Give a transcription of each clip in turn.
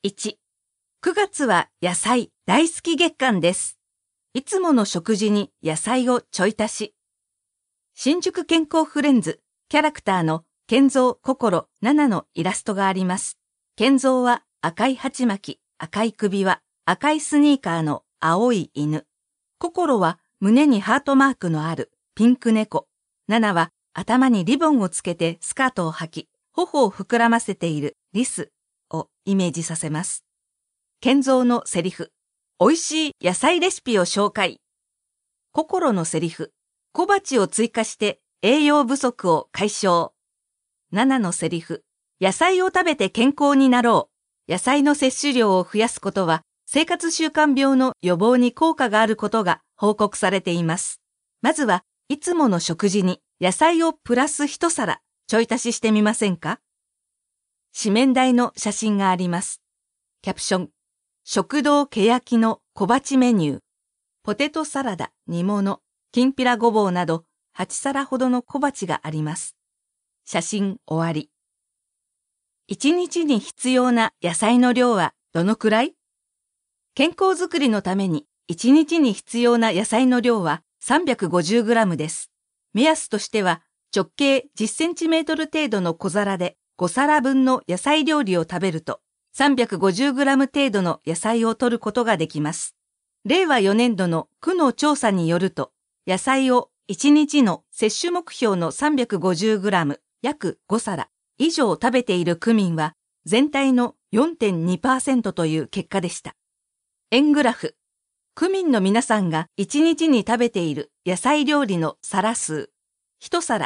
1、9月は野菜大好き月間です。いつもの食事に野菜をちょい足し。新宿健康フレンズキャラクターの健三心7のイラストがあります。健三は赤い鉢巻き、赤い首輪、赤いスニーカーの青い犬。心は胸にハートマークのあるピンク猫。7は頭にリボンをつけてスカートを履き、頬を膨らませているリスをイメージさせます。健三のセリフ。美味しい野菜レシピを紹介。心のセリフ。小鉢を追加して栄養不足を解消。7のセリフ。野菜を食べて健康になろう。野菜の摂取量を増やすことは生活習慣病の予防に効果があることが報告されています。まずはいつもの食事に野菜をプラス一皿ちょい足ししてみませんか？紙面台の写真があります。キャプション。食堂けやきの小鉢メニュー。ポテトサラダ、煮物、きんぴらごぼうなど8皿ほどの小鉢があります。写真終わり。1日に必要な野菜の量はどのくらい？健康づくりのために1日に必要な野菜の量は 350g です。目安としては直径10センチメートル程度の小皿で5皿分の野菜料理を食べると 350g 程度の野菜を摂ることができます。令和4年度の区の調査によると、野菜を1日の摂取目標の 350g 約5皿以上食べている区民は全体の 4.2% という結果でした。円グラフ。区民の皆さんが1日に食べている野菜料理の皿数。1皿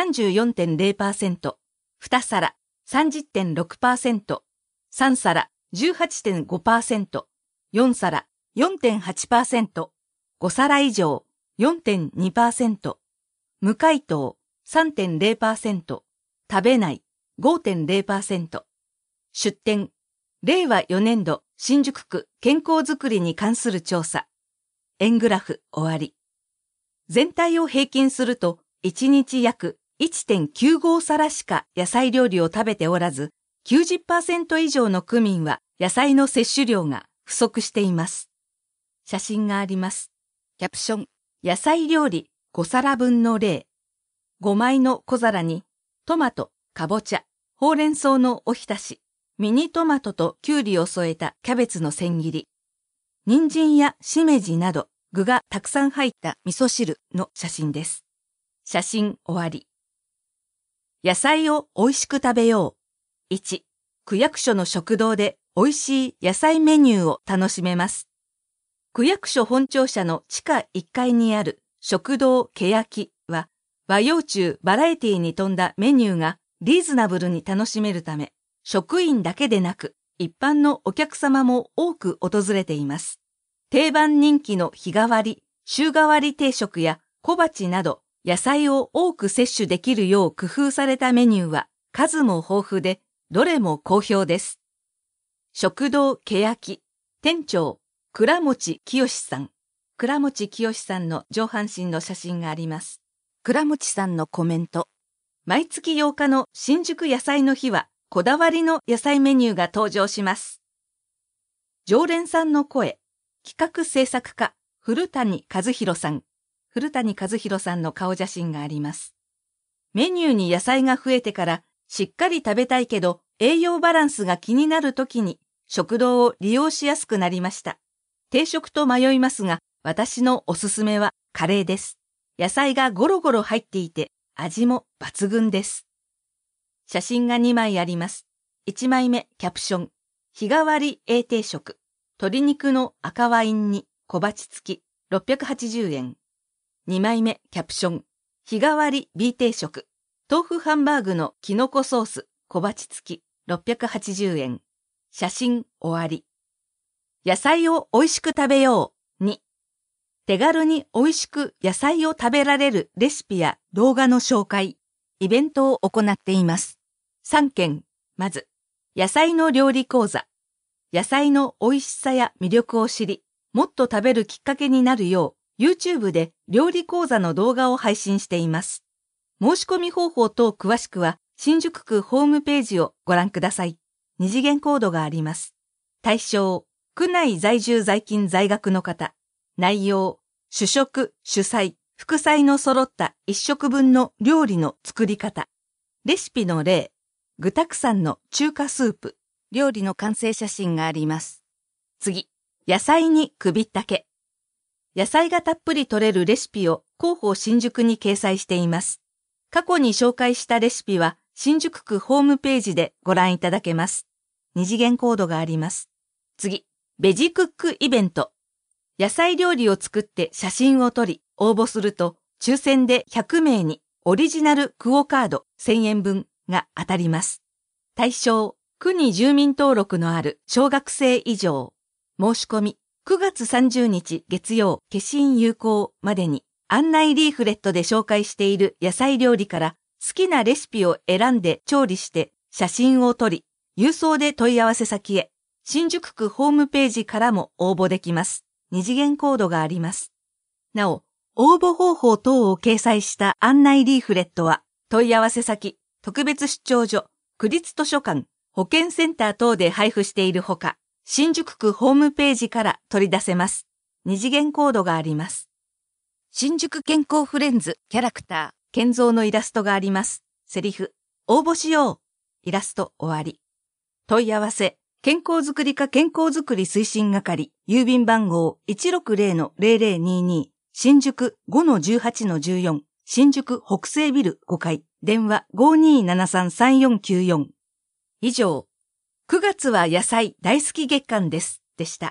34.0%、2皿 30.6%、3皿 18.5%、4皿 4.8%、5皿以上 4.2%、無回答 3.0%、食べない 5.0%、出店、令和4年度新宿区健康づくりに関する調査。円グラフ終わり。全体を平均すると1日約 1.95 皿しか野菜料理を食べておらず、90% 以上の区民は野菜の摂取量が不足しています。写真があります。キャプション。野菜料理5皿分の例。5枚の小皿にトマト、かぼちゃ、ほうれん草のおひたし、ミニトマトときゅうりを添えたキャベツの千切り、人参やしめじなど具がたくさん入った味噌汁の写真です。写真終わり。野菜を美味しく食べよう。1、区役所の食堂で美味しい野菜メニューを楽しめます。区役所本庁舎の地下1階にある食堂けやきは和洋中バラエティに富んだメニューがリーズナブルに楽しめるため、職員だけでなく一般のお客様も多く訪れています。定番人気の日替わり、週替わり定食や小鉢など野菜を多く摂取できるよう工夫されたメニューは数も豊富でどれも好評です。食堂けやき、店長、倉持清さん。倉持清さんの上半身の写真があります。倉持さんのコメント。毎月8日の新宿野菜の日はこだわりの野菜メニューが登場します。常連さんの声。企画制作課、古谷和弘さん。古谷和弘さんの顔写真があります。メニューに野菜が増えてからしっかり食べたいけど栄養バランスが気になるときに食堂を利用しやすくなりました。定食と迷いますが、私のおすすめはカレーです。野菜がゴロゴロ入っていて味も抜群です。写真が2枚あります。1枚目キャプション。日替わり A 定食。鶏肉の赤ワイン煮小鉢付き680円。2枚目キャプション。日替わり B 定食。豆腐ハンバーグのキノコソース小鉢付き680円。写真終わり。野菜を美味しく食べよう。2、手軽に美味しく野菜を食べられるレシピや動画の紹介、イベントを行っています。3件。まず、野菜の料理講座。野菜の美味しさや魅力を知り、もっと食べるきっかけになるよう、YouTube で料理講座の動画を配信しています。申し込み方法等詳しくは、新宿区ホームページをご覧ください。二次元コードがあります。 対象、区内在住在勤在学の方。内容、主食、主菜、副菜の揃った1食分の料理の作り方。レシピの例、具沢山の中華スープ。料理の完成写真があります。次、野菜に首ったけ。野菜がたっぷり取れるレシピを広報新宿に掲載しています。過去に紹介したレシピは新宿区ホームページでご覧いただけます。二次元コードがあります。次、ベジクックイベント。野菜料理を作って写真を撮り応募すると抽選で100名にオリジナルクオカード1000円分が当たります。対象、区に住民登録のある小学生以上。申し込み、9月30日月曜消印有効までに案内リーフレットで紹介している野菜料理から好きなレシピを選んで調理して写真を撮り、郵送で問い合わせ先へ、新宿区ホームページからも応募できます。二次元コードがあります。なお、応募方法等を掲載した案内リーフレットは、問い合わせ先、特別出張所、区立図書館、保健センター等で配布しているほか、新宿区ホームページから取り出せます。二次元コードがあります。新宿健康フレンズキャラクター、健三のイラストがあります。セリフ、応募しよう。イラスト終わり。問い合わせ、健康づくり課健康づくり推進係、郵便番号 160-0022、新宿 5-18-14、新宿北西ビル5階、電話 5273-3494。以上、9月は野菜大好き月間です、でした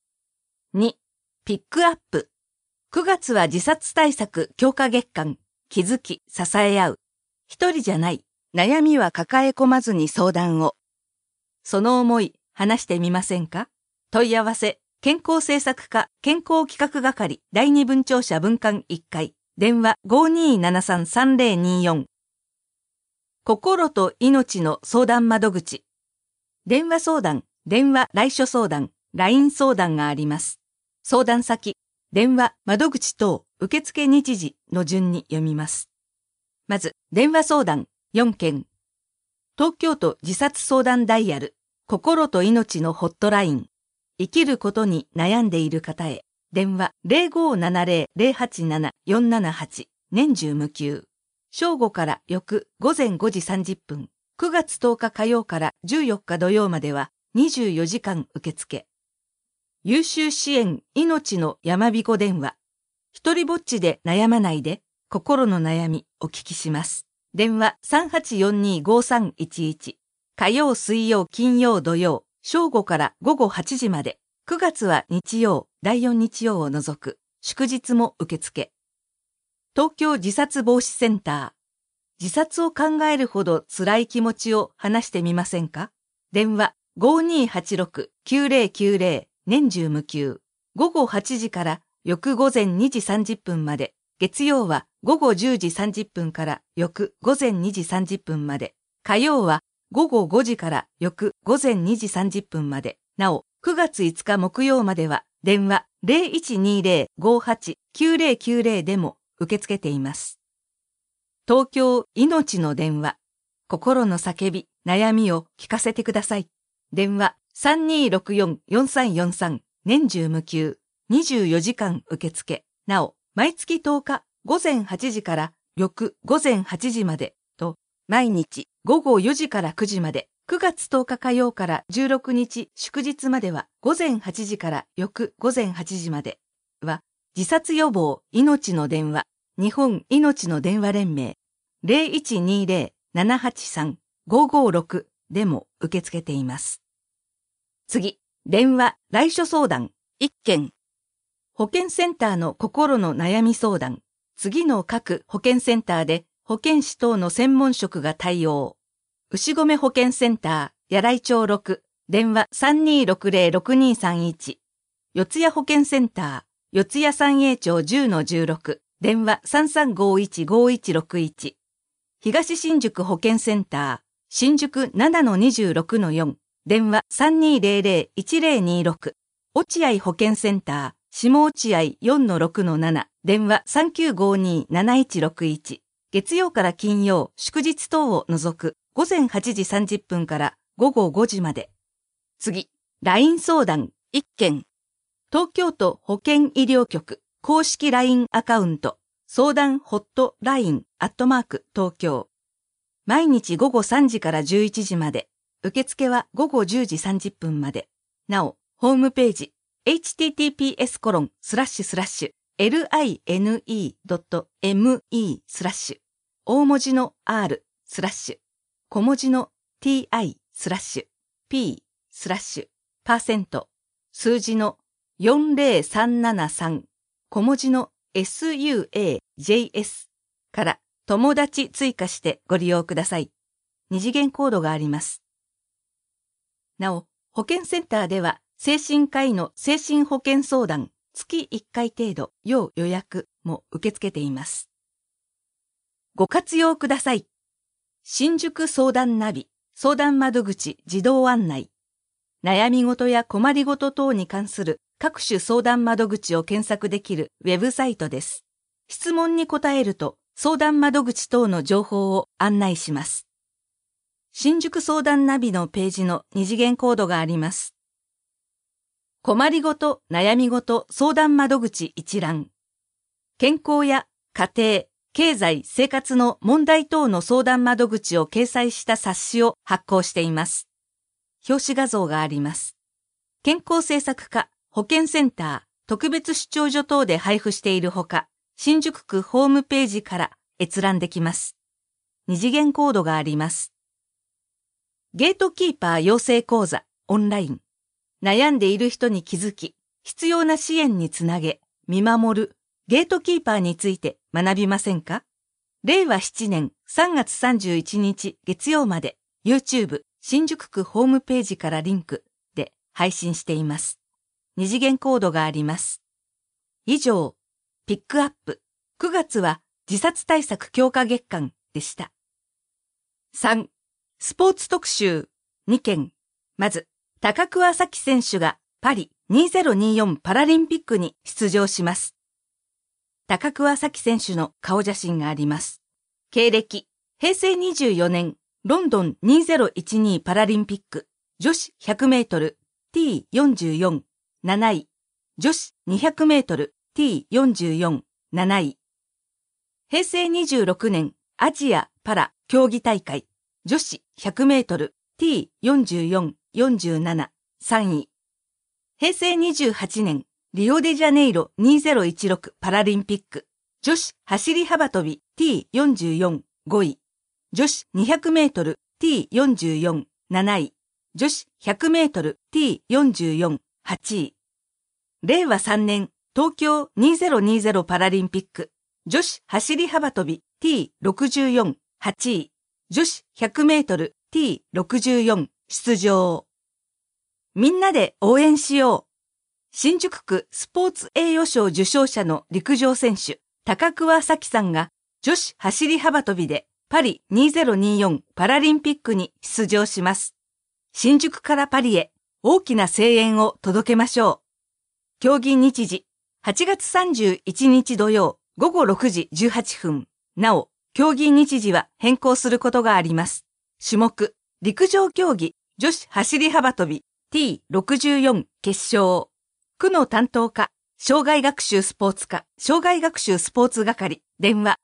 。2、ピックアップ。9月は自殺対策強化月間、気づき、支え合う。一人じゃない、悩みは抱え込まずに相談を。その思い、話してみませんか？問い合わせ、健康政策課健康企画係第二分庁舎分館1階、電話 5273-3024。心と命の相談窓口。電話相談、電話来所相談、LINE 相談があります。相談先、電話窓口等受付日時の順に読みます。まず、電話相談4件。東京都自殺相談ダイヤル、心と命のホットライン。生きることに悩んでいる方へ。電話 0570-087-478。年中無休。正午から翌午前5時30分。9月10日火曜から14日土曜までは24時間受付。優秀支援命の山彦電話。一人ぼっちで悩まないで、心の悩みお聞きします。電話 3842-5311。火曜、水曜、金曜、土曜、正午から午後8時まで。9月は日曜、第4日曜を除く、祝日も受付。東京自殺防止センター。自殺を考えるほど辛い気持ちを話してみませんか？電話 5286-9090 年中無休。午後8時から翌午前2時30分まで。月曜は午後10時30分から翌午前2時30分まで。火曜は午後5時から翌午前2時30分まで。なお、9月5日木曜までは電話 0120-58-9090 でも受け付けています。東京命の電話。心の叫び、悩みを聞かせてください。電話 3264-4343 年中無休。24時間受付。なお、毎月10日午前8時から翌午前8時までと、毎日午後4時から9時まで、9月10日火曜から16日祝日までは午前8時から翌午前8時までは、自殺予防命の電話、日本命の電話連盟 0120-783-556 でも受け付けています。次、電話来所相談1件。保健センターの心の悩み相談。次の各保健センターで保健師等の専門職が対応。牛込保健センター、柳井町6、電話 3260-6231。四谷保健センター、四谷三栄町 10-16、電話 3351-5161。東新宿保健センター、新宿 7-26-4、電話 3200-1026。落合保健センター、下落合 4-6-7、電話 3952-7161。月曜から金曜、祝日等を除く午前8時30分から午後5時まで。次、 LINE 相談1件。東京都保健医療局公式 LINE アカウント相談ホットライン東京。毎日午後3時から11時まで。受付は午後10時30分まで。なお、ホームページ https://line.me/ 大文字の r/ 小文字の ti/p/ 数字の40373小文字の SUAJS から友達追加してご利用ください。二次元コードがあります。なお、保健センターでは精神科医の精神保健相談月1回程度要予約も受け付けています。ご活用ください。新宿相談ナビ相談窓口自動案内。悩み事や困りごと等に関する各種相談窓口を検索できるウェブサイトです。質問に答えると相談窓口等の情報を案内します。新宿相談ナビのページの二次元コードがあります。困りごと、悩みごと、相談窓口一覧。健康や家庭、経済、生活の問題等の相談窓口を掲載した冊子を発行しています。表紙画像があります。健康政策課、保健センター、特別出張所等で配布しているほか、新宿区ホームページから閲覧できます。二次元コードがあります。ゲートキーパー養成講座、オンライン。悩んでいる人に気づき、必要な支援につなげ、見守る、ゲートキーパーについて学びませんか？令和7年3月31日月曜まで YouTube 新宿区ホームページからリンクで配信しています。二次元コードがあります。以上、ピックアップ。9月は自殺対策強化月間でした。3、スポーツ特集2件。まず、高桑早生選手がパリ2024パラリンピックに出場します。高桑早生選手の顔写真があります。経歴、平成24年、ロンドン2012パラリンピック、女子100メートル T44、7位、女子200メートル T44、7位。平成26年、アジアパラ競技大会、女子100メートル T44、47、3位。平成28年、リオデジャネイロ2016パラリンピック、女子走り幅跳び T44、5位。女子200メートル T44、7位。女子100メートル T44、8位。令和3年、東京2020パラリンピック、女子走り幅跳び T64、8位。女子100メートル T64 出場。みんなで応援しよう。新宿区スポーツ栄誉賞受賞者の陸上選手、高桑早生さんが女子走り幅跳びでパリ2024パラリンピックに出場します。新宿からパリへ大きな声援を届けましょう。競技日時、8月31日土曜午後6時18分。なお、競技日時は変更することがあります。種目、陸上競技、女子走り幅跳び T64 決勝。区の担当課、障害学習スポーツ課、障害学習スポーツ係、電話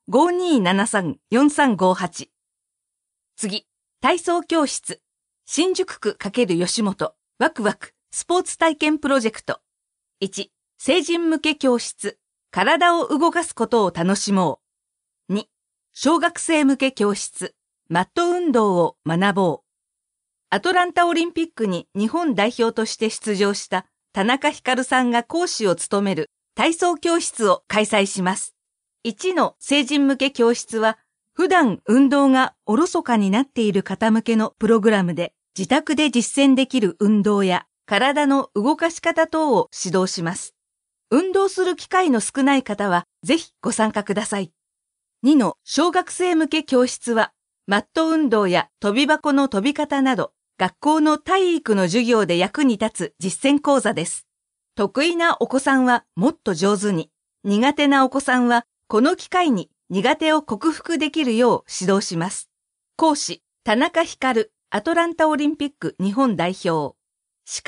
5273-4358。次、体操教室。新宿区×吉本、ワクワク、スポーツ体験プロジェクト。1、成人向け教室。体を動かすことを楽しもう。2、小学生向け教室。マット運動を学ぼう。アトランタオリンピックに日本代表として出場した田中光さんが講師を務める体操教室を開催します。1の成人向け教室は、普段運動がおろそかになっている方向けのプログラムで、自宅で実践できる運動や体の動かし方等を指導します。運動する機会の少ない方は、ぜひご参加ください。2の小学生向け教室は、マット運動や跳び箱の跳び方など、学校の体育の授業で役に立つ実践講座です。得意なお子さんはもっと上手に、苦手なお子さんはこの機会に苦手を克服できるよう指導します。講師、田中光、アトランタオリンピック日本代表。司会、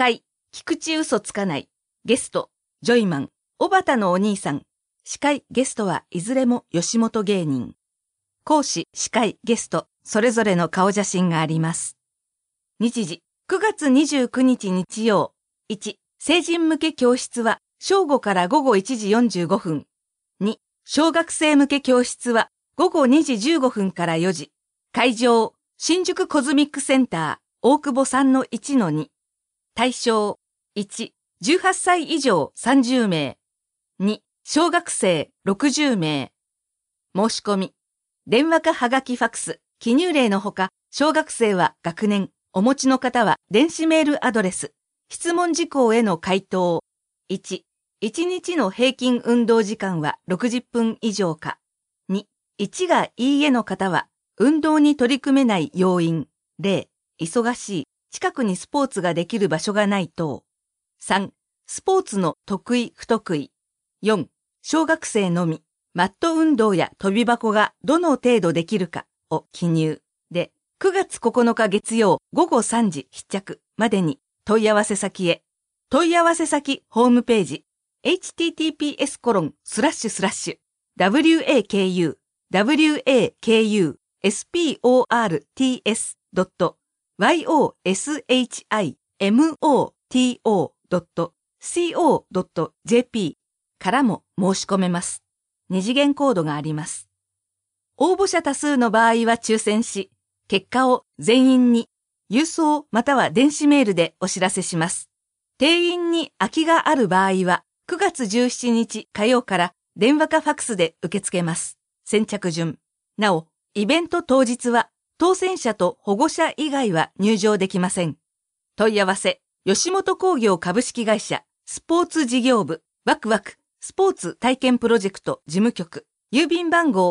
菊池嘘つかない。ゲスト、ジョイマン、小畑のお兄さん。司会、ゲストはいずれも吉本芸人。講師、司会、ゲスト、それぞれの顔写真があります。日時、9月29日日曜。1、成人向け教室は正午から午後1時45分。2、小学生向け教室は午後2時15分から4時。会場、新宿コズミックセンター、大久保 3-1-2。対象、1、18歳以上30名。2、小学生60名。申し込み。電話かはがきファクス、記入例のほか、小学生は学年、お持ちの方は電子メールアドレス、質問事項への回答。1、1日の平均運動時間は60分以上か。2、1がいいえの方は、運動に取り組めない要因。例、忙しい、近くにスポーツができる場所がない等。3、スポーツの得意不得意。4、小学生のみ、マット運動や飛び箱がどの程度できるかを記入。で、9月9日月曜午後3時必着までに問い合わせ先へ。問い合わせ先ホームページ。wakuwakusportsport.co.jp からも申し込めます。二次元コードがあります。応募者多数の場合は抽選し、結果を全員に郵送または電子メールでお知らせします。定員に空きがある場合は9月17日火曜から電話かファクスで受け付けます。先着順。なお、イベント当日は当選者と保護者以外は入場できません。問い合わせ、吉本興業株式会社スポーツ事業部ワクワクスポーツ体験プロジェクト事務局郵便番号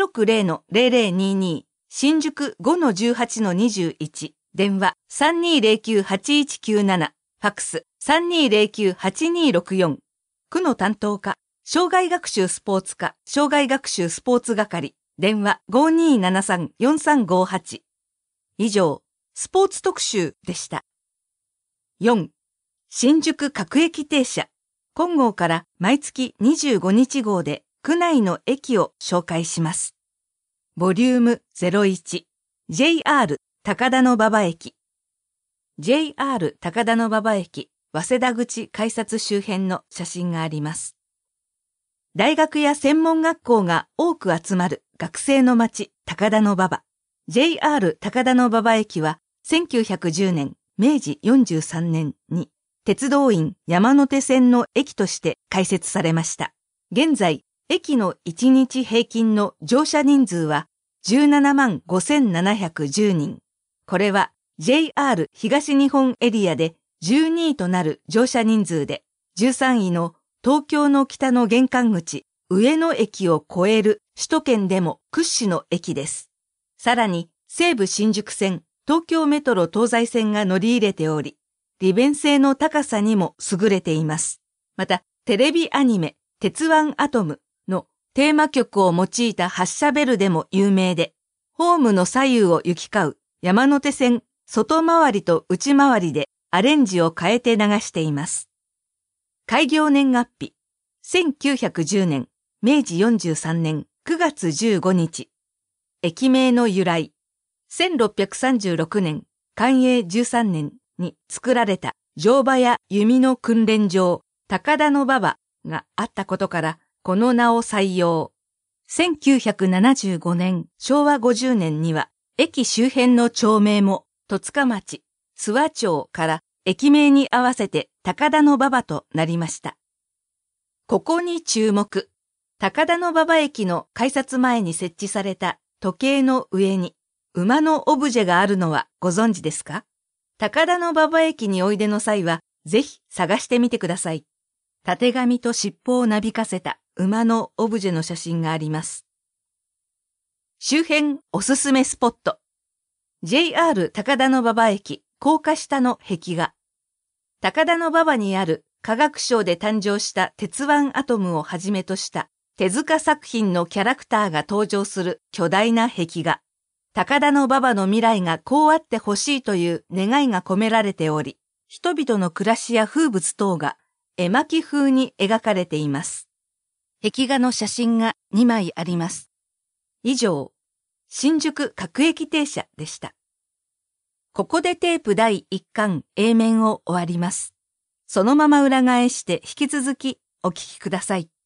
160-0022 新宿 5-18-21 電話 3209-8197 ファクス 3209-8264 区の担当課障害学習スポーツ課障害学習スポーツ係電話 5273-4358 以上スポーツ特集でした。4. 新宿各駅停車今号から毎月25日号で区内の駅を紹介します。ボリューム01 JR 高田馬場駅 JR 高田馬場駅早稲田口改札周辺の写真があります。大学や専門学校が多く集まる学生の街高田馬場 JR 高田馬場駅は1910年明治43年に鉄道員山手線の駅として開設されました。現在、駅の1日平均の乗車人数は17万5710人。これは JR 東日本エリアで12位となる乗車人数で、13位の東京の北の玄関口上野駅を超える首都圏でも屈指の駅です。さらに西武新宿線、東京メトロ東西線が乗り入れており、利便性の高さにも優れています。また、テレビアニメ、鉄腕アトムのテーマ曲を用いた発車ベルでも有名で、ホームの左右を行き交う山手線外回りと内回りでアレンジを変えて流しています。開業年月日、1910年、明治43年9月15日。駅名の由来、1636年、寛永13年、に作られた乗馬や弓の訓練場高田馬場があったことからこの名を採用。1975年昭和50年には駅周辺の町名も戸塚町、諏訪町から駅名に合わせて高田馬場となりました。ここに注目。高田馬場駅の改札前に設置された時計の上に馬のオブジェがあるのはご存知ですか？高田馬場駅においでの際は、ぜひ探してみてください。たてがみと尻尾をなびかせた馬のオブジェの写真があります。周辺おすすめスポット。JR 高田馬場駅高架下の壁画。高田馬場にある科学省で誕生した鉄腕アトムをはじめとした手塚作品のキャラクターが登場する巨大な壁画。高田馬場の未来がこうあってほしいという願いが込められており、 人々の暮らしや風物等が絵巻風に描かれています。壁画の写真が2枚あります。以上、新宿各駅停車でした。ここでテープ第1巻 A 面を終わります。そのまま裏返して引き続きお聞きください。